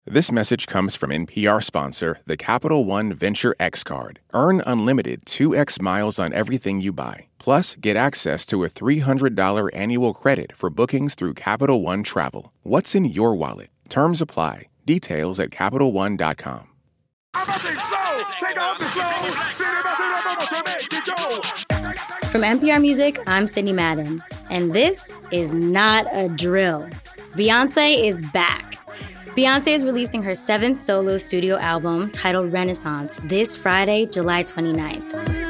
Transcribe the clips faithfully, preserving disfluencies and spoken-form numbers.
This message comes from N P R sponsor, the Capital One Venture X Card. Earn unlimited two x miles on everything you buy. Plus, get access to a three hundred dollars annual credit for bookings through Capital One Travel. What's in your wallet? Terms apply. Details at Capital One dot com. From N P R Music, I'm Sydney Madden, and this is not a drill. Beyoncé is back. Beyoncé is releasing her seventh solo studio album titled Renaissance this Friday, July twenty-ninth.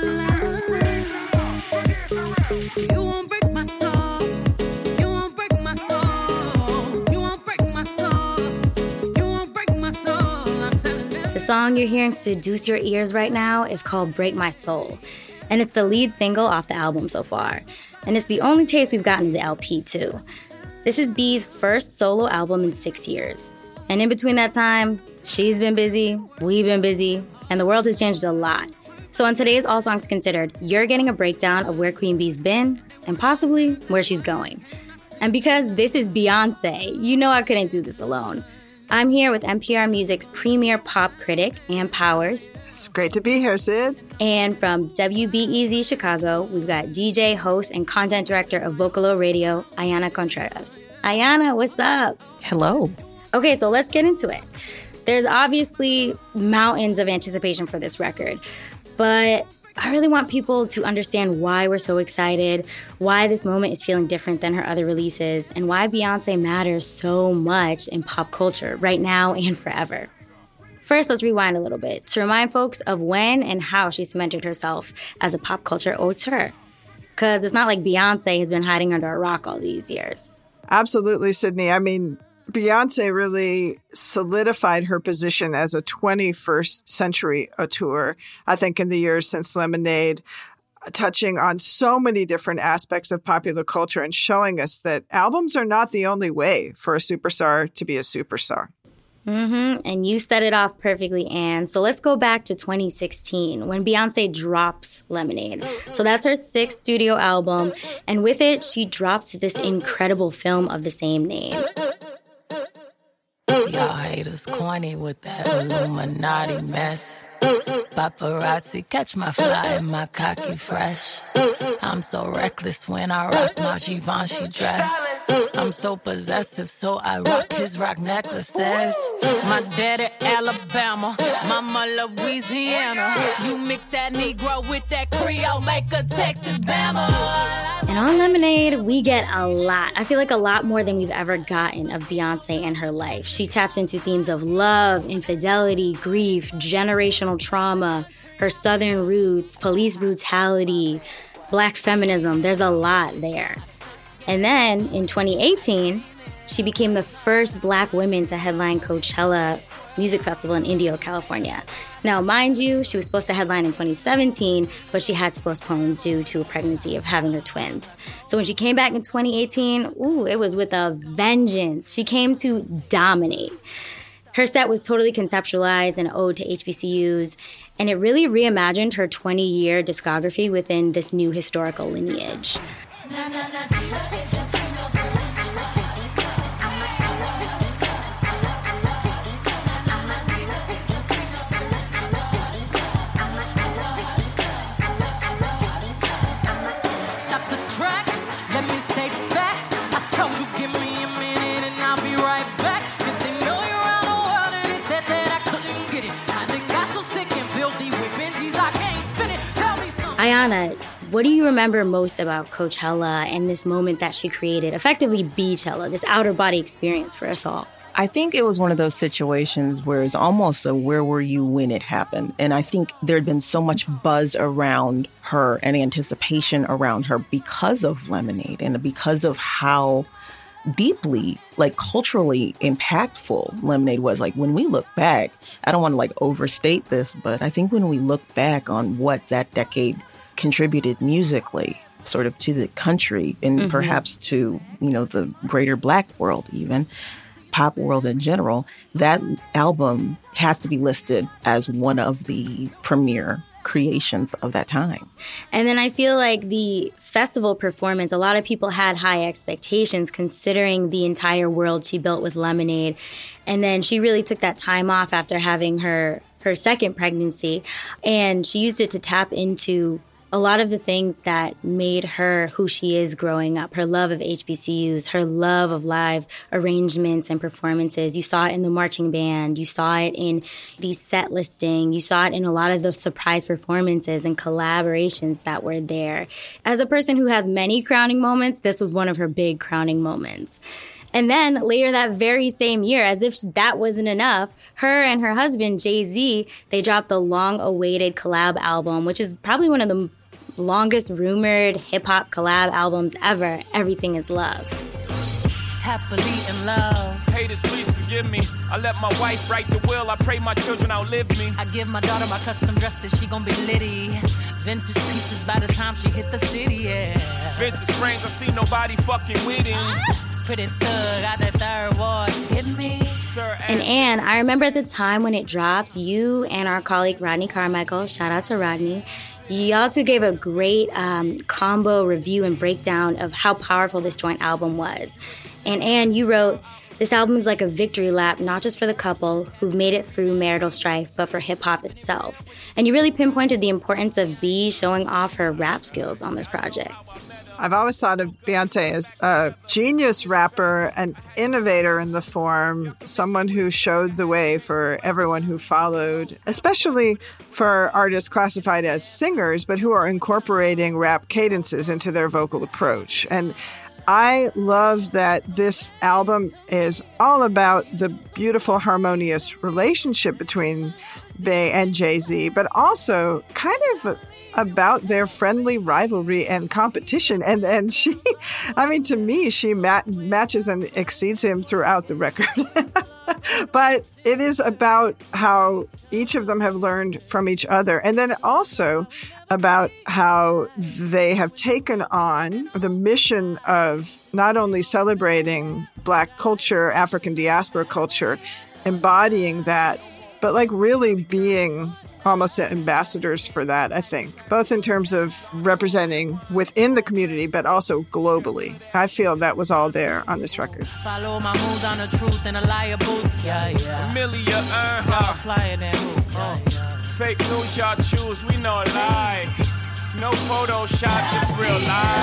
The song you're hearing seduce your ears right now is called Break My Soul, and it's the lead single off the album so far. And it's the only taste we've gotten of the L P, too. This is B's first solo album in six years. And in between that time, she's been busy, we've been busy, and the world has changed a lot. So on today's All Songs Considered, you're getting a breakdown of where Queen B's been and possibly where she's going. And because this is Beyoncé, you know I couldn't do this alone. I'm here with N P R Music's premier pop critic, Ann Powers. It's great to be here, Sid. And from W B E Z Chicago, we've got D J, host, and content director of Vocalo Radio, Ayana Contreras. Ayana, what's up? Hello. Okay, so let's get into it. There's obviously mountains of anticipation for this record, but I really want people to understand why we're so excited, why this moment is feeling different than her other releases, and why Beyoncé matters so much in pop culture right now and forever. First, let's rewind a little bit to remind folks of when and how she cemented herself as a pop culture auteur. Because it's not like Beyoncé has been hiding under a rock all these years. Absolutely, Sydney. I mean, Beyoncé really solidified her position as a twenty-first century auteur, I think, in the years since Lemonade, touching on so many different aspects of popular culture and showing us that albums are not the only way for a superstar to be a superstar. Mm-hmm. And you set it off perfectly, Anne. So let's go back to twenty sixteen when Beyoncé drops Lemonade. So that's her sixth studio album. And with it, she dropped this incredible film of the same name. Y'all haters corny with that Illuminati mess. Paparazzi catch my fly and my cocky fresh. I'm so reckless when I rock my Givenchy dress. I'm so possessive, so I rock his rock necklaces. My daddy Alabama, mama Louisiana. You mix that Negro with that Creole, make a Texas Bama. And on Lemonade, we get a lot. I feel like a lot more than we've ever gotten of Beyoncé and her life. She taps into themes of love, infidelity, grief, generational trauma, her Southern roots, police brutality, Black feminism. There's a lot there. And then in twenty eighteen, she became the first Black woman to headline Coachella Music Festival in Indio, California. Now, mind you, she was supposed to headline in twenty seventeen, but she had to postpone due to a pregnancy of having her twins. So when she came back in twenty eighteen, ooh, it was with a vengeance. She came to dominate. Her set was totally conceptualized and ode to H B C Us, and it really reimagined her twenty-year discography within this new historical lineage. Ayana, what do you remember most about Coachella and this moment that she created, effectively Beachella, this outer body experience for us all? I think it was one of those situations where it's almost a where were you when it happened? And I think there had been so much buzz around her and anticipation around her because of Lemonade and because of how deeply, like, culturally impactful Lemonade was. Like, when we look back, I don't want to, like, overstate this, but I think when we look back on what that decade contributed musically, sort of to the country and mm-hmm. perhaps to, you know, the greater Black world even, pop world in general, that album has to be listed as one of the premier creations of that time. And then I feel like the festival performance, a lot of people had high expectations considering the entire world she built with Lemonade. And then she really took that time off after having her, her second pregnancy. And she used it to tap into a lot of the things that made her who she is growing up. Her love of H B C Us, her love of live arrangements and performances. You saw it in the marching band. You saw it in the set listing. You saw it in a lot of the surprise performances and collaborations that were there. As a person who has many crowning moments, this was one of her big crowning moments. And then later that very same year, as if that wasn't enough, her and her husband, Jay-Z, they dropped the long-awaited collab album, which is probably one of the longest rumored hip-hop collab albums ever, Everything Is Love. Happily in love. Haters, please forgive me. I let my wife write the will. I pray my children outlive me. I give my daughter my custom dresses. She gon' be litty. Vintage pieces by the time she hit the city, yeah. Vintage frames, I see nobody fucking with him. Pretty thug, got that third ward. Hit me. And Anne, I remember at the time when it dropped, you and our colleague Rodney Carmichael, shout out to Rodney, y'all two gave a great um, combo review and breakdown of how powerful this joint album was. And Anne, you wrote, this album is like a victory lap, not just for the couple who've made it through marital strife, but for hip-hop itself. And you really pinpointed the importance of B showing off her rap skills on this project. I've always thought of Beyonce as a genius rapper, an innovator in the form, someone who showed the way for everyone who followed, especially for artists classified as singers, but who are incorporating rap cadences into their vocal approach. And I love that this album is all about the beautiful, harmonious relationship between Bey and Jay-Z, but also kind of about their friendly rivalry and competition. And and she, I mean, to me, she mat- matches and exceeds him throughout the record. But it is about how each of them have learned from each other. And then also about how they have taken on the mission of not only celebrating Black culture, African diaspora culture, embodying that, but like really being almost ambassadors for that, I think, both in terms of representing within the community, but also globally. I feel that was all there on this record. Follow my moves on the truth and a liar boots. Yeah, yeah. Amelia, uh-huh. Flyer than who? Uh, fake news y'all choose, we know a lie. No Photoshop, just real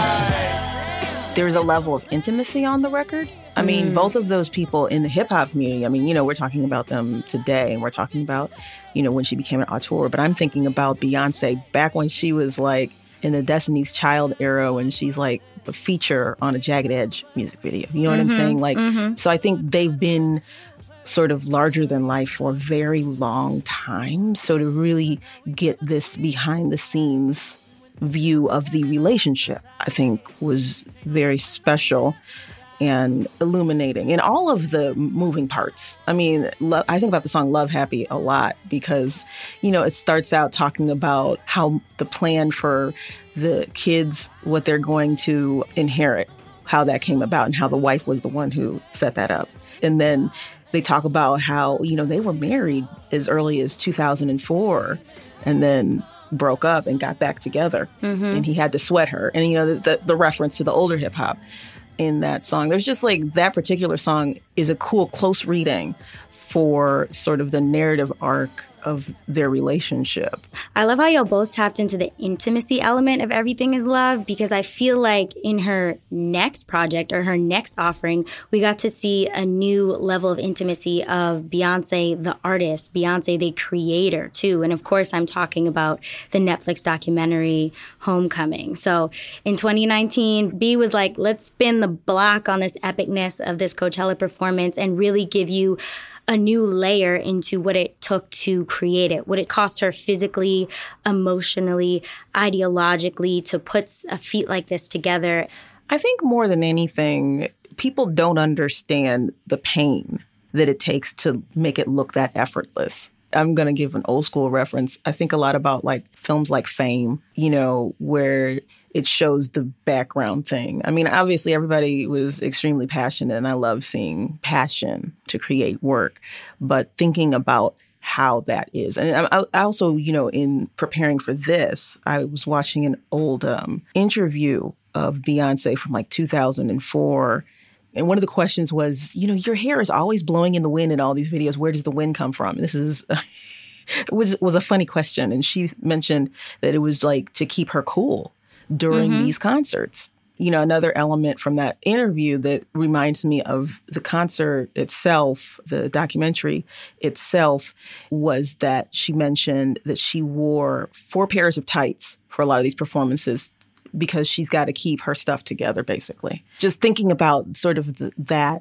life. There's a level of intimacy on the record. I mean, mm. both of those people in the hip-hop community, I mean, you know, we're talking about them today, and we're talking about, you know, when she became an auteur. But I'm thinking about Beyonce back when she was, like, in the Destiny's Child era, when she's, like, a feature on a Jagged Edge music video. You know what mm-hmm. I'm saying? Like, mm-hmm. so I think they've been sort of larger than life for a very long time. So to really get this behind-the-scenes view of the relationship, I think, was very special and illuminating in all of the moving parts. I mean, lo- I think about the song Love Happy a lot because, you know, it starts out talking about how the plan for the kids, what they're going to inherit, how that came about and how the wife was the one who set that up. And then they talk about how, you know, they were married as early as two thousand four and then broke up and got back together. Mm-hmm. And he had to sweat her. And, you know, the, the reference to the older hip hop in that song. There's just like that particular song is a cool, close reading for sort of the narrative arc of their relationship. I love how y'all both tapped into the intimacy element of Everything Is Love, because I feel like in her next project or her next offering, we got to see a new level of intimacy of Beyonce, the artist, Beyonce, the creator, too. And of course, I'm talking about the Netflix documentary Homecoming. So in twenty nineteen, B was like, let's spin the block on this epicness of this Coachella performance and really give you a new layer into what it took to create it, what it cost her physically, emotionally, ideologically to put a feat like this together. I think more than anything, people don't understand the pain that it takes to make it look that effortless. I'm going to give an old school reference. I think a lot about like films like Fame, you know, where it shows the background thing. I mean, obviously everybody was extremely passionate and I love seeing passion to create work. But thinking about how that is. And I, I also, you know, in preparing for this, I was watching an old um, interview of Beyonce from like two thousand four. And one of the questions was, you know, your hair is always blowing in the wind in all these videos. Where does the wind come from? And this is... It was, was a funny question. And she mentioned that it was like to keep her cool during mm-hmm. these concerts. You know, another element from that interview that reminds me of the concert itself, the documentary itself, was that she mentioned that she wore four pairs of tights for a lot of these performances because she's got to keep her stuff together, basically. Just thinking about sort of the, that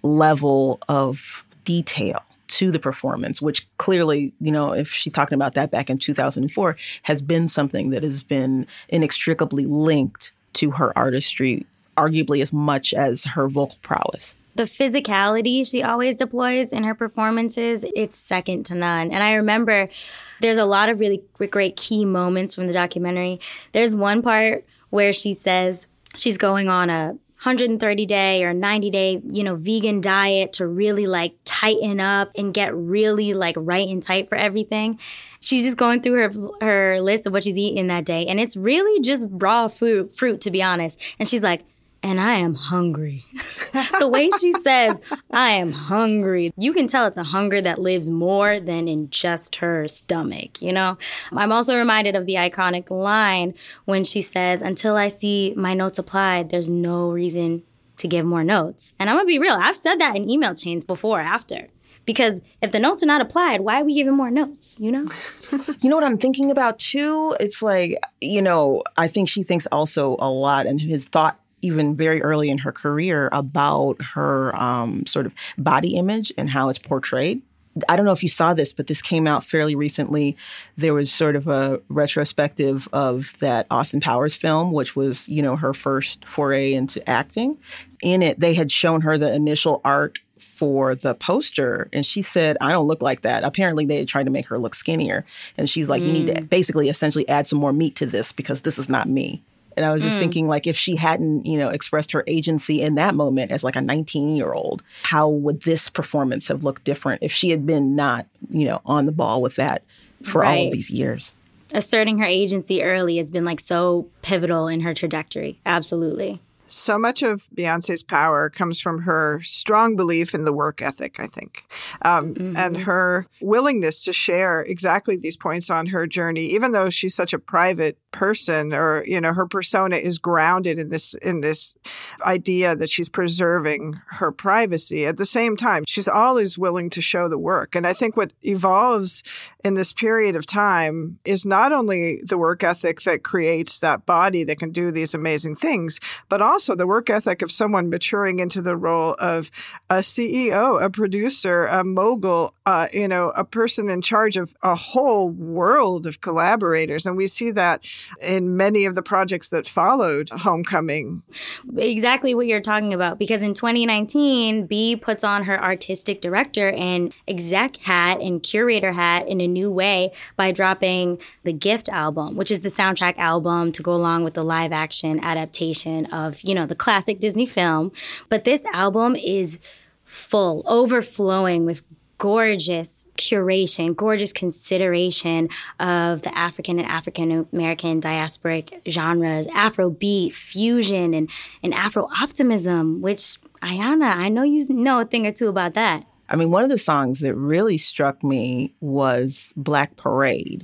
level of detail to the performance, which clearly, you know, if she's talking about that back in two thousand four, has been something that has been inextricably linked to her artistry, arguably as much as her vocal prowess. The physicality she always deploys in her performances, it's second to none. And I remember there's a lot of really great key moments from the documentary. There's one part where she says she's going on a one hundred thirty day or ninety day, you know, vegan diet to really like tighten up and get really like right and tight for everything. She's just going through her her list of what she's eating that day. And it's really just raw fruit, fruit, to be honest. And she's like, and I am hungry. The way she says, I am hungry. You can tell it's a hunger that lives more than in just her stomach, you know? I'm also reminded of the iconic line when she says, until I see my notes applied, there's no reason to give more notes. And I'm going to be real. I've said that in email chains before, after. Because if the notes are not applied, why are we giving more notes, you know? You know what I'm thinking about, too? It's like, you know, I think she thinks also a lot and has thought even very early in her career about her um, sort of body image and how it's portrayed. I don't know if you saw this, but this came out fairly recently. There was sort of a retrospective of that Austin Powers film, which was, you know, her first foray into acting. In it, they had shown her the initial art for the poster, and she said, I don't look like that. Apparently, they had tried to make her look skinnier. And she was like, mm. you need to basically essentially add some more meat to this because this is not me. And I was just mm. thinking, like, if she hadn't, you know, expressed her agency in that moment as like a nineteen-year-old, how would this performance have looked different if she had been not, you know, on the ball with that for right. all of these years? Asserting her agency early has been like so pivotal in her trajectory. Absolutely. So much of Beyonce's power comes from her strong belief in the work ethic, I think, um, mm-hmm. and her willingness to share exactly these points on her journey, even though she's such a private person, or, you know, her persona is grounded in this in this idea that she's preserving her privacy. At the same time, she's always willing to show the work. And I think what evolves in this period of time is not only the work ethic that creates that body that can do these amazing things, but also Also, the work ethic of someone maturing into the role of a C E O, a producer, a mogul, uh, you know, a person in charge of a whole world of collaborators. And we see that in many of the projects that followed Homecoming. Exactly what you're talking about. Because in twenty nineteen, Bee puts on her artistic director and exec hat and curator hat in a new way by dropping the Gift album, which is the soundtrack album to go along with the live action adaptation of, you know, the classic Disney film. But this album is full, overflowing with gorgeous curation, gorgeous consideration of the African and African-American diasporic genres, Afrobeat, fusion, and, and Afro-optimism, which, Ayana, I know you know a thing or two about that. I mean, one of the songs that really struck me was Black Parade.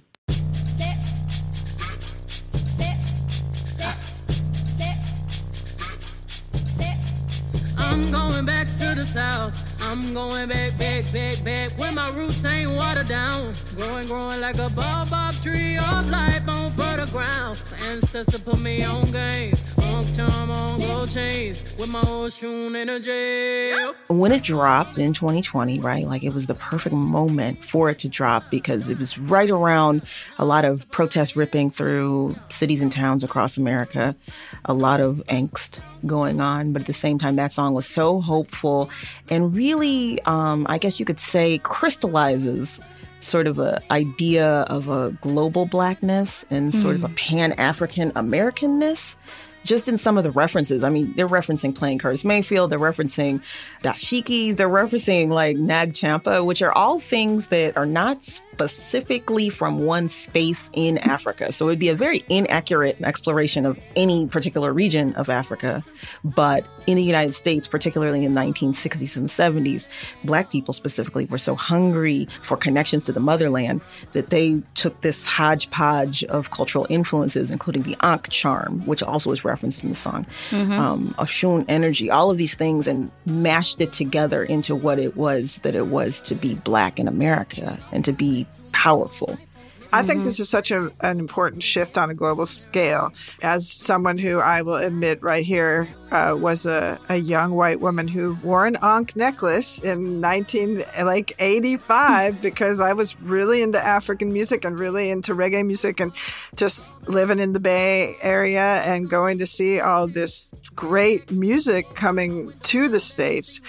I'm going back to the South. I'm going back, back, back, back. Where my roots ain't watered down. Growing, growing like a baobab tree of life on fertile ground. My ancestors put me on game. Long time on gold chains. With my old shoon energy. When it dropped in twenty twenty, right, like it was the perfect moment for it to drop because it was right around a lot of protests ripping through cities and towns across America. A lot of angst going on. But at the same time, that song was so hopeful and really, um, I guess you could say, crystallizes sort of an idea of a global Blackness and sort mm. of a Pan-African Americanness just in some of the references. I mean, they're referencing playing Curtis Mayfield, they're referencing dashikis, they're referencing like Nag Champa, which are all things that are not specifically from one space in Africa. So it'd be a very inaccurate exploration of any particular region of Africa. But in the United States, particularly in the nineteen sixties and seventies, Black people specifically were so hungry for connections to the motherland that they took this hodgepodge of cultural influences, including the Ankh charm, which also is referenced in the song, mm-hmm. um, Oshun energy, all of these things, and mashed it together into what it was that it was to be Black in America and to be powerful. I think this is such a, an important shift on a global scale. As someone who I will admit right here uh, was a, a young white woman who wore an Ankh necklace in nineteen like eighty-five because I was really into African music and really into reggae music and just living in the Bay Area and going to see all this great music coming to the States.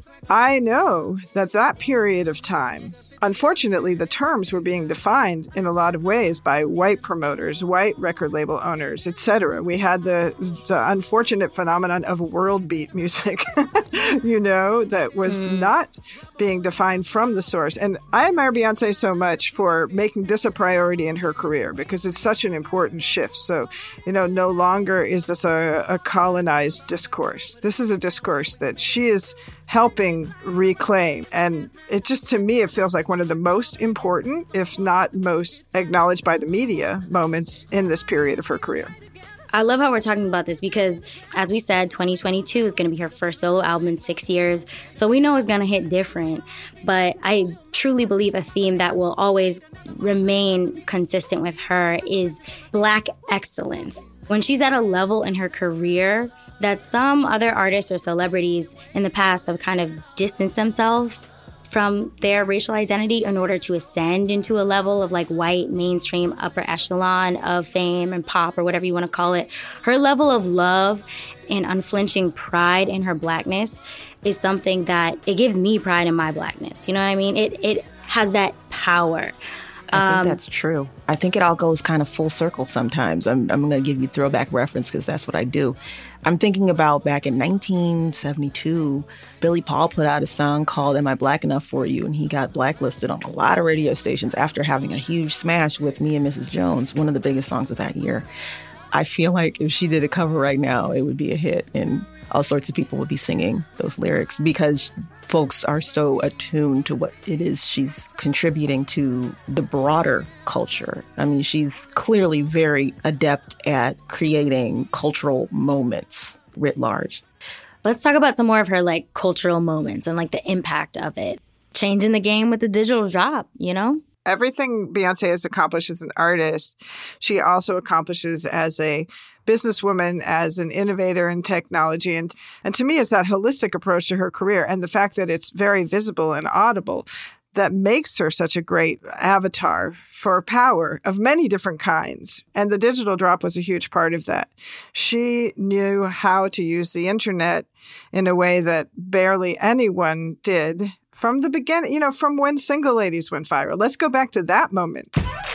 I know that that period of time, unfortunately, the terms were being defined in a lot of ways by white promoters, white record label owners, et cetera. We had the, the unfortunate phenomenon of world beat music, you know, that was mm. not being defined from the source. And I admire Beyonce so much for making this a priority in her career because it's such an important shift. So, you know, no longer is this a, a colonized discourse. This is a discourse that she is helping reclaim. And it just, to me, it feels like one of the most important, if not most acknowledged by the media, moments in this period of her career. I love how we're talking about this because, as we said, twenty twenty-two is going to be her first solo album in six years. So we know it's going to hit different. But I truly believe a theme that will always remain consistent with her is Black excellence. When she's at a level in her career that some other artists or celebrities in the past have kind of distanced themselves from their racial identity in order to ascend into a level of like white, mainstream, upper echelon of fame and pop or whatever you want to call it. Her level of love and unflinching pride in her Blackness is something that it gives me pride in my Blackness. You know what I mean? It it has that power. I think um, that's true. I think it all goes kind of full circle sometimes. I'm, I'm going to give you throwback reference because that's what I do. I'm thinking about back in nineteen seventy-two, Billy Paul put out a song called Am I Black Enough For You? And he got blacklisted on a lot of radio stations after having a huge smash with Me and Missus Jones, one of the biggest songs of that year. I feel like if she did a cover right now, it would be a hit and all sorts of people would be singing those lyrics because folks are so attuned to what it is she's contributing to the broader culture. I mean, she's clearly very adept at creating cultural moments writ large. Let's talk about some more of her like cultural moments and like the impact of it. Changing the game with the digital drop, you know? Everything Beyonce has accomplished as an artist, she also accomplishes as a businesswoman, as an innovator in technology. And, and to me, it's that holistic approach to her career and the fact that it's very visible and audible that makes her such a great avatar for power of many different kinds. And the digital drop was a huge part of that. She knew how to use the internet in a way that barely anyone did from the beginning, you know, from when Single Ladies went viral. Let's go back to that moment.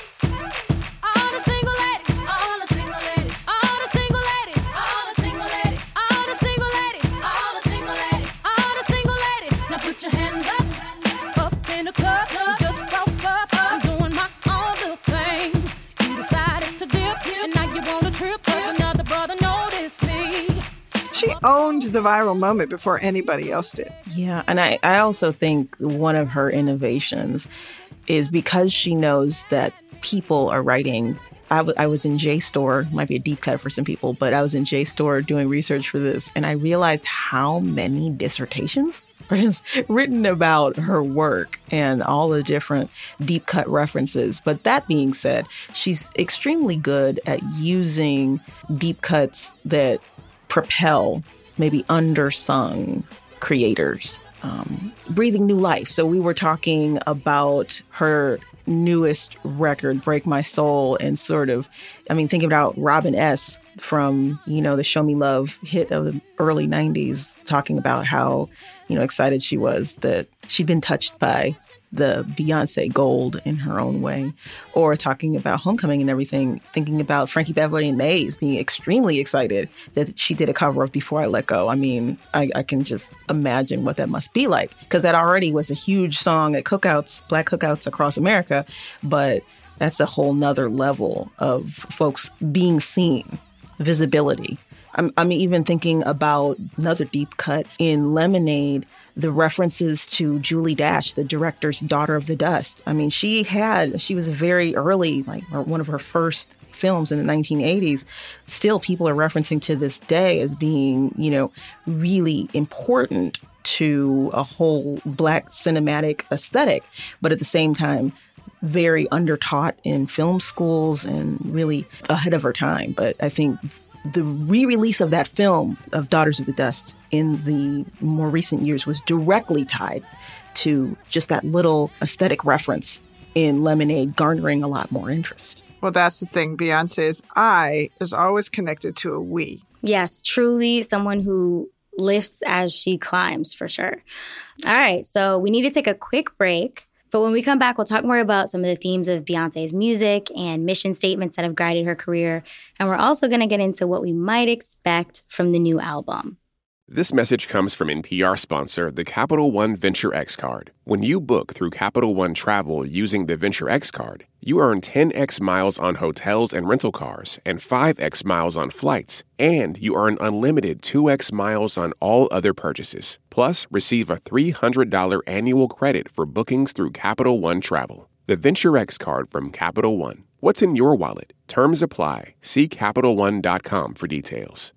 She owned the viral moment before anybody else did. Yeah, and I, I also think one of her innovations is because she knows that people are writing. I, w- I was in JSTOR, might be a deep cut for some people, but I was in JSTOR doing research for this, and I realized how many dissertations are just written about her work and all the different deep cut references. But that being said, she's extremely good at using deep cuts that propel maybe undersung creators, um, breathing new life. So we were talking about her newest record, Break My Soul, and sort of, I mean, thinking about Robin S. from, you know, the Show Me Love hit of the early nineties, talking about how, you know, excited she was that she'd been touched by the Beyonce gold in her own way, or talking about Homecoming and everything, thinking about Frankie Beverly and Maze being extremely excited that she did a cover of Before I Let Go. I mean, I, I can just imagine what that must be like, because that already was a huge song at cookouts, Black cookouts across America, but that's a whole nother level of folks being seen, visibility. I'm, I'm even thinking about another deep cut in Lemonade, the references to Julie Dash, the director's Daughter of the Dust. I mean, she had, she was a very early, like one of her first films in the nineteen eighties. Still, people are referencing to this day as being, you know, really important to a whole Black cinematic aesthetic. But at the same time, very undertaught in film schools and really ahead of her time. But I think the re-release of that film of Daughters of the Dust in the more recent years was directly tied to just that little aesthetic reference in Lemonade garnering a lot more interest. Well, that's the thing. Beyonce's I is always connected to a we. Yes, truly someone who lifts as she climbs, for sure. All right, so we need to take a quick break. But when we come back, we'll talk more about some of the themes of Beyonce's music and mission statements that have guided her career. And we're also going to get into what we might expect from the new album. This message comes from N P R sponsor, the Capital One Venture X Card. When you book through Capital One Travel using the Venture X Card, you earn ten x miles on hotels and rental cars and five x miles on flights. And you earn unlimited two x miles on all other purchases. Plus, receive a three hundred dollars annual credit for bookings through Capital One Travel. The Venture X Card from Capital One. What's in your wallet? Terms apply. See Capital One dot com for details.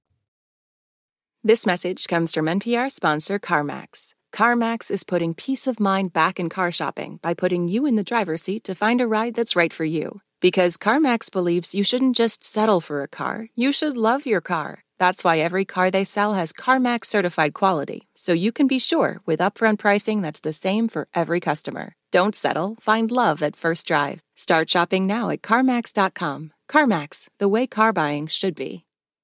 This message comes from N P R sponsor CarMax. CarMax is putting peace of mind back in car shopping by putting you in the driver's seat to find a ride that's right for you. Because CarMax believes you shouldn't just settle for a car, you should love your car. That's why every car they sell has CarMax certified quality, so you can be sure with upfront pricing that's the same for every customer. Don't settle, find love at first drive. Start shopping now at CarMax dot com. CarMax, the way car buying should be.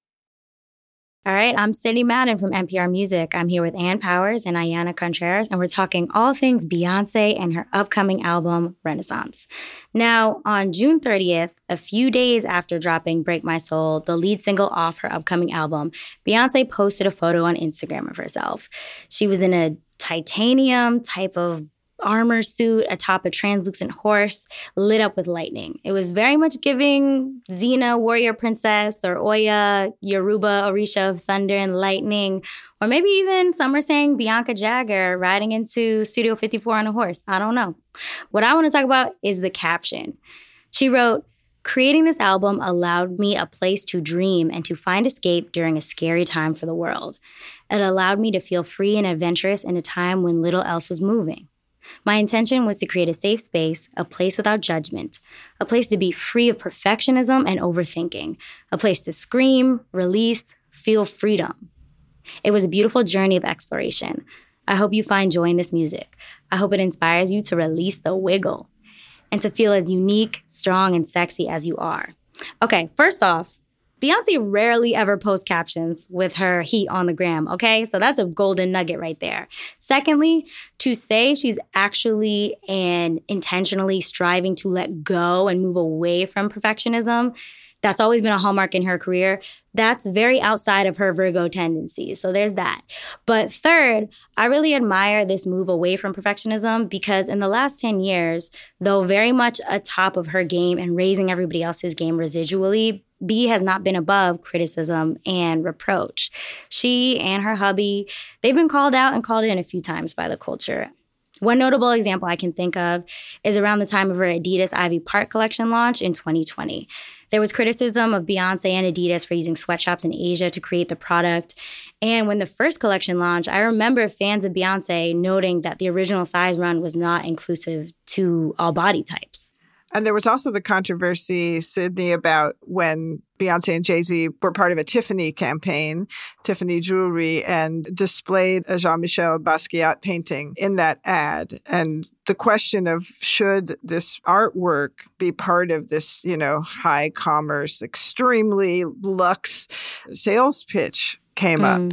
All right, I'm Cindy Madden from N P R Music. I'm here with Ann Powers and Ayana Contreras, and we're talking all things Beyonce and her upcoming album, Renaissance. Now, on June thirtieth, a few days after dropping Break My Soul, the lead single off her upcoming album, Beyonce posted a photo on Instagram of herself. She was in a titanium type of armor suit atop a translucent horse lit up with lightning. It was very much giving Xena, warrior princess, or Oya, Yoruba, Orisha of thunder and lightning, or maybe even some are saying Bianca Jagger riding into Studio fifty-four on a horse. I don't know. What I want to talk about is the caption. She wrote, "Creating this album allowed me a place to dream and to find escape during a scary time for the world. It allowed me to feel free and adventurous in a time when little else was moving. My intention was to create a safe space, a place without judgment, a place to be free of perfectionism and overthinking, a place to scream, release, feel freedom. It was a beautiful journey of exploration. I hope you find joy in this music. I hope it inspires you to release the wiggle and to feel as unique, strong, and sexy as you are." Okay, first off, Beyonce rarely ever posts captions with her heat on the gram, okay? So that's a golden nugget right there. Secondly, to say she's actually and intentionally striving to let go and move away from perfectionism, that's always been a hallmark in her career. That's very outside of her Virgo tendencies. So there's that. But third, I really admire this move away from perfectionism because in the last ten years, though very much atop of her game and raising everybody else's game residually, B has not been above criticism and reproach. She and her hubby, they've been called out and called in a few times by the culture. One notable example I can think of is around the time of her Adidas Ivy Park collection launch in twenty twenty. There was criticism of Beyonce and Adidas for using sweatshops in Asia to create the product. And when the first collection launched, I remember fans of Beyonce noting that the original size run was not inclusive to all body types. And there was also the controversy, Sydney, about when Beyonce and Jay-Z were part of a Tiffany campaign, Tiffany jewelry, and displayed a Jean-Michel Basquiat painting in that ad. And the question of should this artwork be part of this, you know, high commerce, extremely luxe sales pitch came mm. up.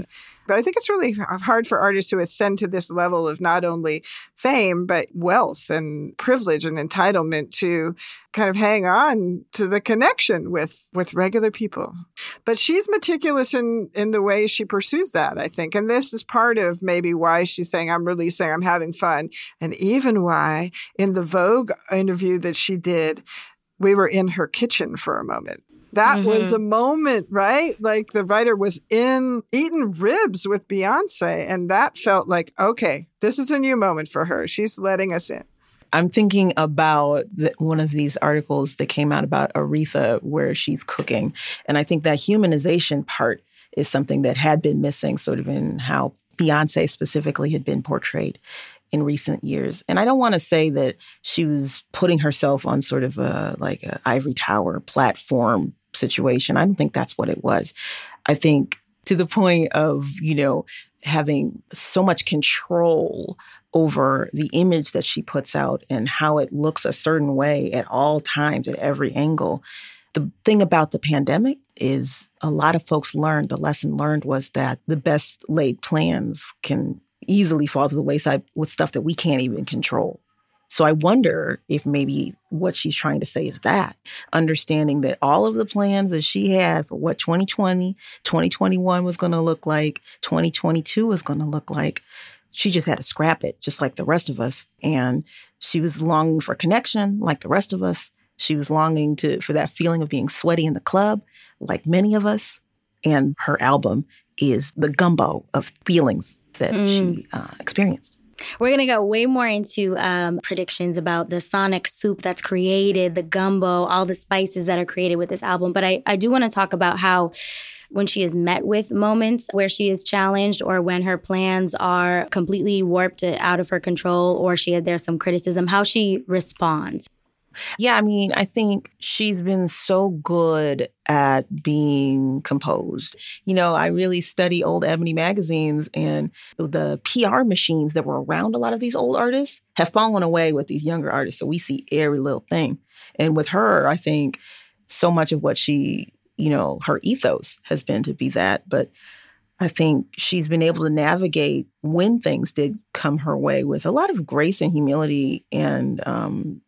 But I think it's really hard for artists to ascend to this level of not only fame, but wealth and privilege and entitlement to kind of hang on to the connection with, with regular people. But she's meticulous in, in the way she pursues that, I think. And this is part of maybe why she's saying, I'm releasing, I'm having fun. And even why in the Vogue interview that she did, we were in her kitchen for a moment. That mm-hmm. was a moment, right? Like the writer was in eating ribs with Beyonce. And that felt like, okay, this is a new moment for her. She's letting us in. I'm thinking about the, one of these articles that came out about Aretha where she's cooking. And I think that humanization part is something that had been missing sort of in how Beyonce specifically had been portrayed in recent years. And I don't want to say that she was putting herself on sort of a like an ivory tower platform situation. I don't think that's what it was. I think to the point of, you know, having so much control over the image that she puts out and how it looks a certain way at all times, at every angle. The thing about the pandemic is a lot of folks learned, the lesson learned was that the best laid plans can easily fall to the wayside with stuff that we can't even control. So I wonder if maybe what she's trying to say is that, understanding that all of the plans that she had for what twenty twenty, twenty twenty-one was going to look like, twenty twenty-two was going to look like, she just had to scrap it, just like the rest of us. And she was longing for connection, like the rest of us. She was longing to for that feeling of being sweaty in the club, like many of us. And her album is the gumbo of feelings that mm. she uh, experienced. We're going to go way more into um, predictions about the sonic soup that's created, the gumbo, all the spices that are created with this album. But I, I do want to talk about how when she is met with moments where she is challenged or when her plans are completely warped out of her control or she there's some criticism, how she responds. Yeah, I mean, I think she's been so good at being composed. You know, I really study old Ebony magazines, and the P R machines that were around a lot of these old artists have fallen away with these younger artists. So we see every little thing. And with her, I think so much of what she, you know, her ethos has been to be that. But I think she's been able to navigate when things did come her way with a lot of grace and humility and um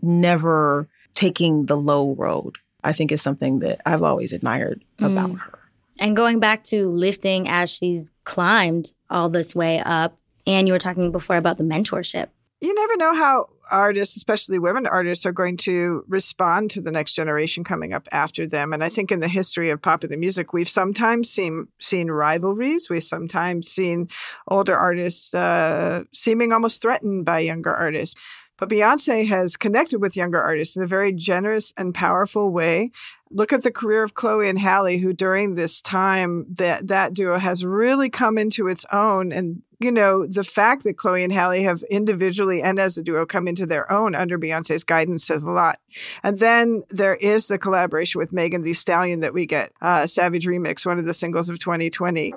never taking the low road, I think is something that I've always admired mm. about her. And going back to lifting as she's climbed all this way up, and you were talking before about the mentorship. You never know how artists, especially women artists, are going to respond to the next generation coming up after them. And I think in the history of popular music, we've sometimes seen seen rivalries. We've sometimes seen older artists uh, seeming almost threatened by younger artists. But Beyonce has connected with younger artists in a very generous and powerful way. Look at the career of Chloe and Halle, who during this time, that, that duo has really come into its own. And, you know, the fact that Chloe and Halle have individually and as a duo come into their own under Beyonce's guidance says a lot. And then there is the collaboration with Megan Thee Stallion that we get, uh, Savage Remix, one of the singles of twenty twenty.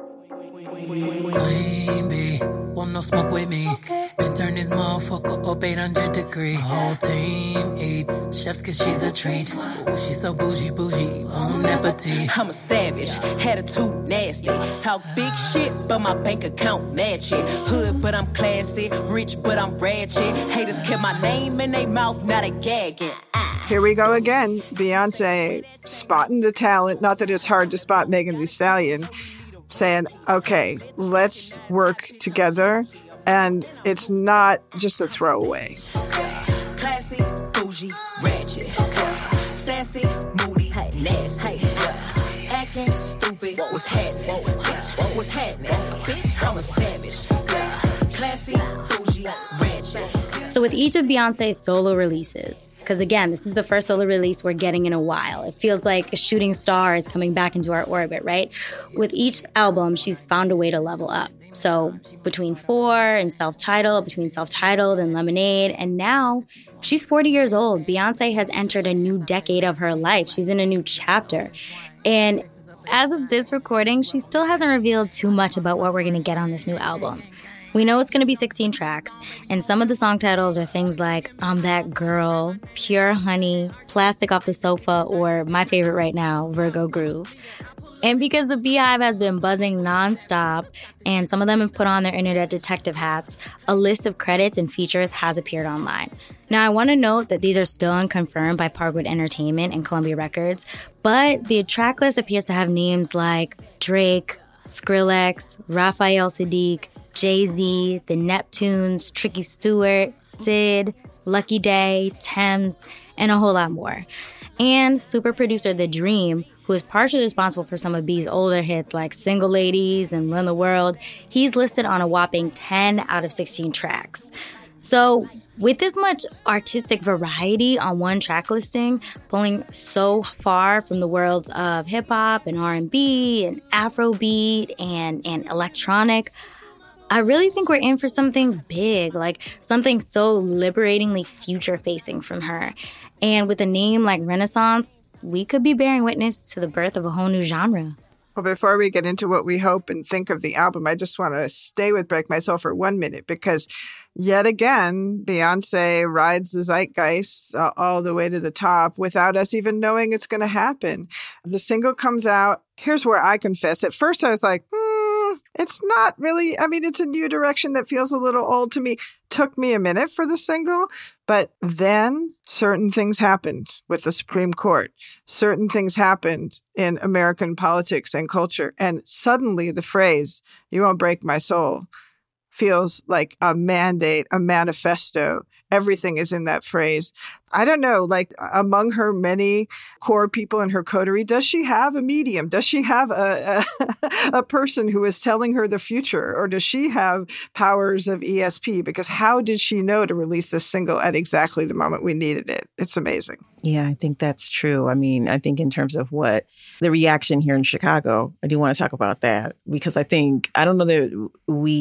Queen bee, want no smoke with me. Okay. Been turn this motherfucker up eight hundred degree. Whole team eat chefs cause she's a treat. Ooh, she's so bougie, bougie, bon appetit. I'm a savage, attitude nasty. Talk big shit, but my bank account match it. Hood, but I'm classy. Rich, but I'm ratchet. Haters kept my name in their mouth, not a gagging. Ah. Here we go again. Beyonce spotting the talent. Not that it's hard to spot Megan Thee Stallion. Saying, okay, let's work together. And it's not just a throwaway. Classy, bougie, ratchet. Sassy, moody, nasty. Acting stupid. What's happening? What's happening? Bitch, I'm a savage. Classy, bougie, ratchet. So with each of Beyonce's solo releases, because again, this is the first solo release we're getting in a while. It feels like a shooting star is coming back into our orbit, right? With each album, she's found a way to level up. So between Four and Self-Titled, between Self-Titled and Lemonade, and now she's forty years old. Beyonce has entered a new decade of her life. She's in a new chapter. And as of this recording, she still hasn't revealed too much about what we're going to get on this new album. We know it's going to be sixteen tracks, and some of the song titles are things like I'm That Girl, Pure Honey, Plastic Off the Sofa, or my favorite right now, Virgo Groove. And because the Beehive has been buzzing nonstop, and some of them have put on their internet detective hats, a list of credits and features has appeared online. Now, I want to note that these are still unconfirmed by Parkwood Entertainment and Columbia Records, but the track list appears to have names like Drake, Skrillex, Raphael Sadiq, Jay-Z, The Neptunes, Tricky Stewart, Syd, Lucky Day, Thames, and a whole lot more. And super producer The Dream, who is partially responsible for some of B's older hits like Single Ladies and Run the World, he's listed on a whopping ten out of sixteen tracks. So with this much artistic variety on one track listing, pulling so far from the worlds of hip-hop and R and B and Afrobeat and, and electronic, I really think we're in for something big, like something so liberatingly future-facing from her. And with a name like Renaissance, we could be bearing witness to the birth of a whole new genre. Well, before we get into what we hope and think of the album, I just want to stay with Break My Soul for one minute because yet again, Beyonce rides the zeitgeist uh, all the way to the top without us even knowing it's going to happen. The single comes out. Here's where I confess. At first, I was like, hmm, it's not really, I mean, it's a new direction that feels a little old to me. Took me a minute for the single, but then certain things happened with the Supreme Court. Certain things happened in American politics and culture. And suddenly the phrase, "You won't break my soul," feels like a mandate, a manifesto. Everything is in that phrase. I don't know, like among her many core people in her coterie, does she have a medium? Does she have a, a, a person who is telling her the future? Or does she have powers of E S P? Because how did she know to release this single at exactly the moment we needed it? It's amazing. Yeah, I think that's true. I mean, I think in terms of what the reaction here in Chicago, I do want to talk about that because I think, I don't know that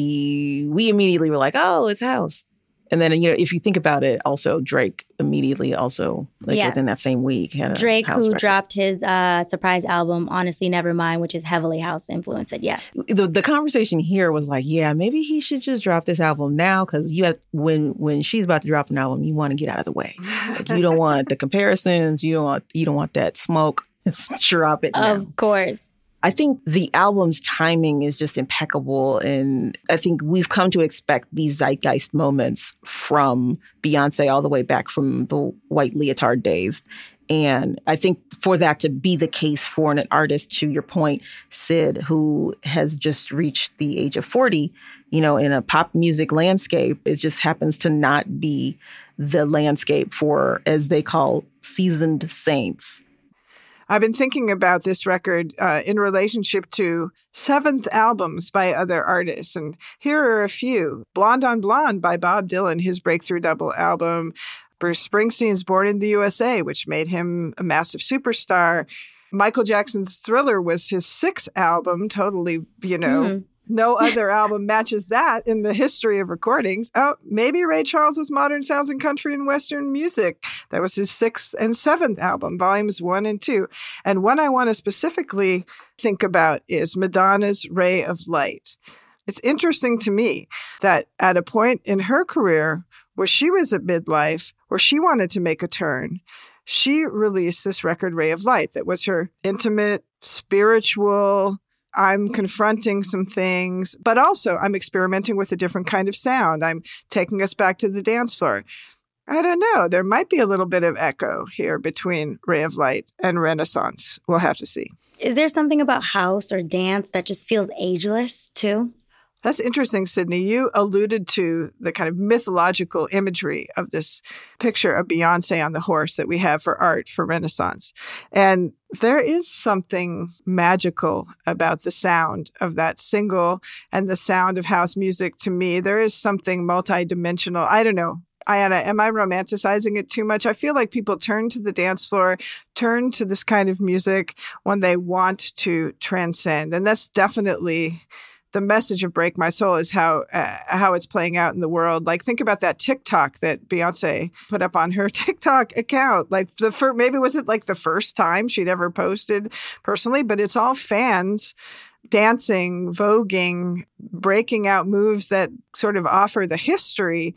we, we immediately were like, oh, it's house. And then, you know, if you think about it, also Drake immediately also, like yes. within that same week, had a Drake, house who record. dropped his uh, surprise album, Honestly Nevermind, which is heavily house influenced. Yeah. The, the conversation here was like, yeah, maybe he should just drop this album now because you have when when she's about to drop an album, you want to get out of the way. Like, you don't want the comparisons. You don't want you don't want that smoke. Just drop it now. Of course. I think the album's timing is just impeccable. And I think we've come to expect these zeitgeist moments from Beyonce all the way back from the white leotard days. And I think for that to be the case for an artist, to your point, Syd, who has just reached the age of forty, you know, in a pop music landscape, it just happens to not be the landscape for, as they call, seasoned saints. I've been thinking about this record uh, in relationship to seventh albums by other artists. And here are a few. Blonde on Blonde by Bob Dylan, his breakthrough double album. Bruce Springsteen's Born in the U S A, which made him a massive superstar. Michael Jackson's Thriller was his sixth album, totally, you know, mm. no other album matches that in the history of recordings. Oh, maybe Ray Charles's Modern Sounds in Country and Western Music. That was his sixth and seventh album, volumes one and two. And one I want to specifically think about is Madonna's Ray of Light. It's interesting to me that at a point in her career where she was at midlife, where she wanted to make a turn, she released this record, Ray of Light, that was her intimate, spiritual, I'm confronting some things, but also I'm experimenting with a different kind of sound. I'm taking us back to the dance floor. I don't know. There might be a little bit of echo here between Ray of Light and Renaissance. We'll have to see. Is there something about house or dance that just feels ageless, too? That's interesting, Sydney. You alluded to the kind of mythological imagery of this picture of Beyonce on the horse that we have for art for Renaissance. And there is something magical about the sound of that single and the sound of house music to me. There is something multidimensional. I don't know. Ayanna, am I romanticizing it too much? I feel like people turn to the dance floor, turn to this kind of music when they want to transcend. And that's definitely the message of Break My Soul, is how uh, how it's playing out in the world. Like, think about that TikTok that Beyonce put up on her TikTok account. Like, the fir- maybe was it like the first time she'd ever posted personally, but it's all fans dancing, voguing, breaking out moves that sort of offer the history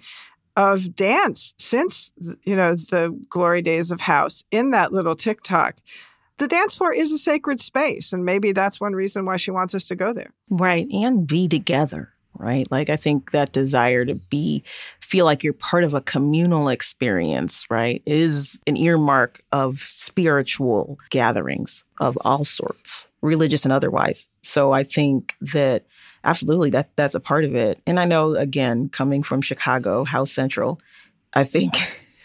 of dance since, you know, the glory days of house in that little TikTok. the dance floor is a sacred space, and maybe that's one reason why she wants us to go there. Right, and be together, right? Like, I think that desire to be, feel like you're part of a communal experience, right, is an earmark of spiritual gatherings of all sorts, religious and otherwise. So I think that absolutely that that's a part of it. And I know, again, coming from Chicago, House Central, I think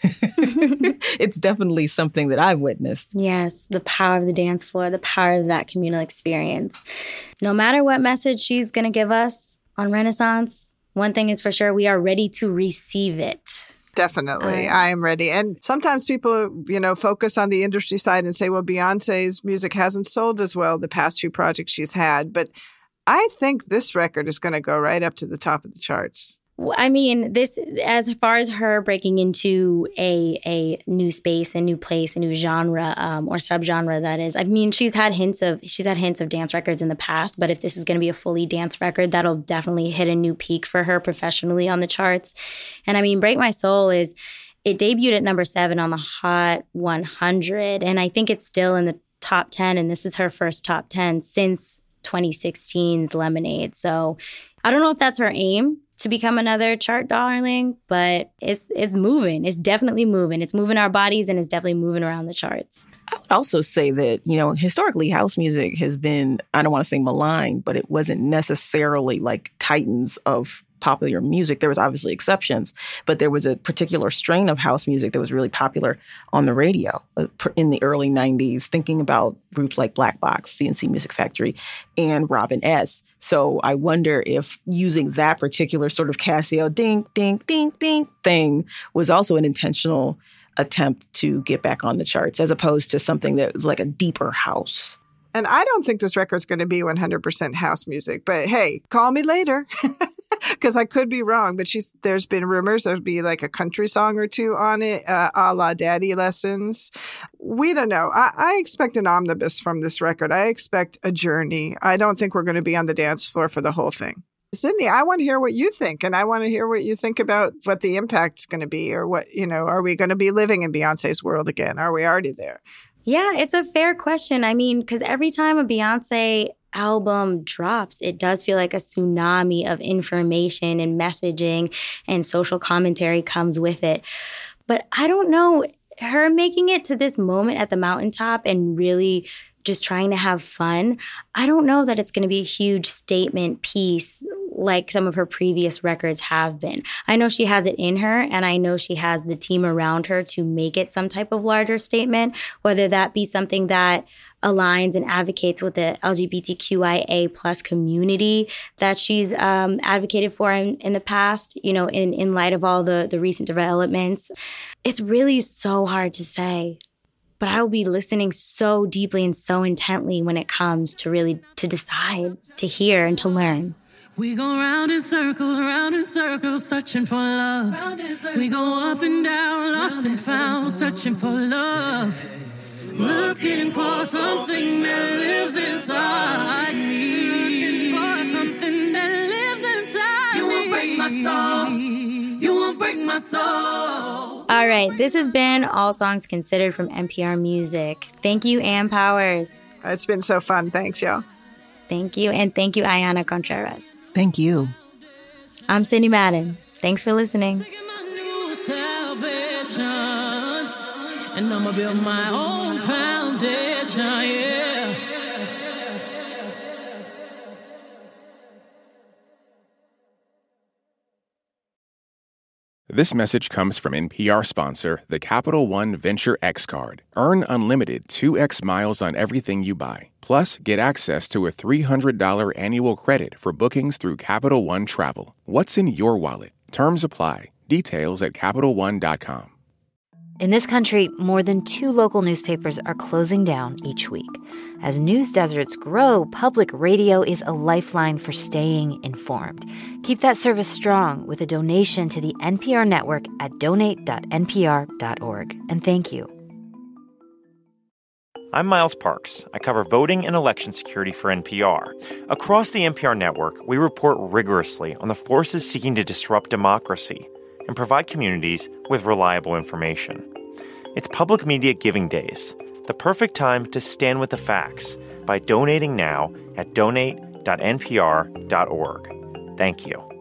it's definitely something that I've witnessed. Yes, the power of the dance floor, the power of that communal experience. No matter what message she's going to give us on Renaissance, one thing is for sure, we are ready to receive it. Definitely. Uh, I am ready. And sometimes people, you know, focus on the industry side and say, well, Beyonce's music hasn't sold as well the past few projects she's had. But I think this record is going to go right up to the top of the charts. I mean, this, as far as her breaking into a a new space, a new place, a new genre um, or subgenre, that is. I mean, she's had hints of she's had hints of dance records in the past, but if this is going to be a fully dance record, that'll definitely hit a new peak for her professionally on the charts. And I mean, Break My Soul is it debuted at number seven on the Hot one hundred, and I think it's still in the top ten. And this is her first top ten since twenty sixteen's Lemonade. So I don't know if that's her aim to become another chart darling, but it's it's moving. It's definitely moving. It's moving our bodies, and it's definitely moving around the charts. I would also say that, you know, historically, house music has been, I don't want to say maligned, but it wasn't necessarily like titans of popular music. There was obviously exceptions, but there was a particular strain of house music that was really popular on the radio in the early nineties, thinking about groups like Black Box, C N C Music Factory, and Robin S. So I wonder if using that particular sort of Casio ding, ding, ding, ding thing was also an intentional attempt to get back on the charts, as opposed to something that was like a deeper house. And I don't think this record's going to be one hundred percent house music, but hey, call me later. Because I could be wrong, but she's there's been rumors there'll be like a country song or two on it, uh, a la Daddy Lessons. We don't know. I, I expect an omnibus from this record. I expect a journey. I don't think we're going to be on the dance floor for the whole thing. Sydney, I want to hear what you think, and I want to hear what you think about what the impact's going to be, or what, you know, are we going to be living in Beyonce's world again? Are we already there? Yeah, it's a fair question. I mean, because every time a Beyonce album drops, it does feel like a tsunami of information and messaging and social commentary comes with it. But I don't know, her making it to this moment at the mountaintop and really just trying to have fun, I don't know that it's going to be a huge statement piece like some of her previous records have been. I know she has it in her, and I know she has the team around her to make it some type of larger statement, whether that be something that aligns and advocates with the L G B T Q I A plus community that she's um, advocated for in, in the past, you know, in, in light of all the, the recent developments. It's really so hard to say. But I will be listening so deeply and so intently when it comes to really to decide, to hear, and to learn. We go round in circles, round in circles, searching for love. We go up and down, lost and found, searching for love. Looking for something that lives inside me. Looking for something that lives inside me. You won't break my soul. You won't break my soul. All right, this has been All Songs Considered from N P R Music. Thank you, Ann Powers. It's been so fun. Thanks, y'all. Thank you, and thank you, Ayana Contreras. Thank you. I'm Sydney Madden. Thanks for listening. And I'ma build my own foundation, yeah. This message comes from N P R sponsor, the Capital One Venture X Card. Earn unlimited two x miles on everything you buy. Plus, get access to a three hundred dollars annual credit for bookings through Capital One Travel. What's in your wallet? Terms apply. Details at Capital One dot com. In this country, more than two local newspapers are closing down each week. As news deserts grow, public radio is a lifeline for staying informed. Keep that service strong with a donation to the N P R network at donate dot n p r dot org. And thank you. I'm Miles Parks. I cover voting and election security for N P R. Across the N P R network, we report rigorously on the forces seeking to disrupt democracy and provide communities with reliable information. It's Public Media Giving Days, the perfect time to stand with the facts by donating now at donate dot n p r dot org. Thank you.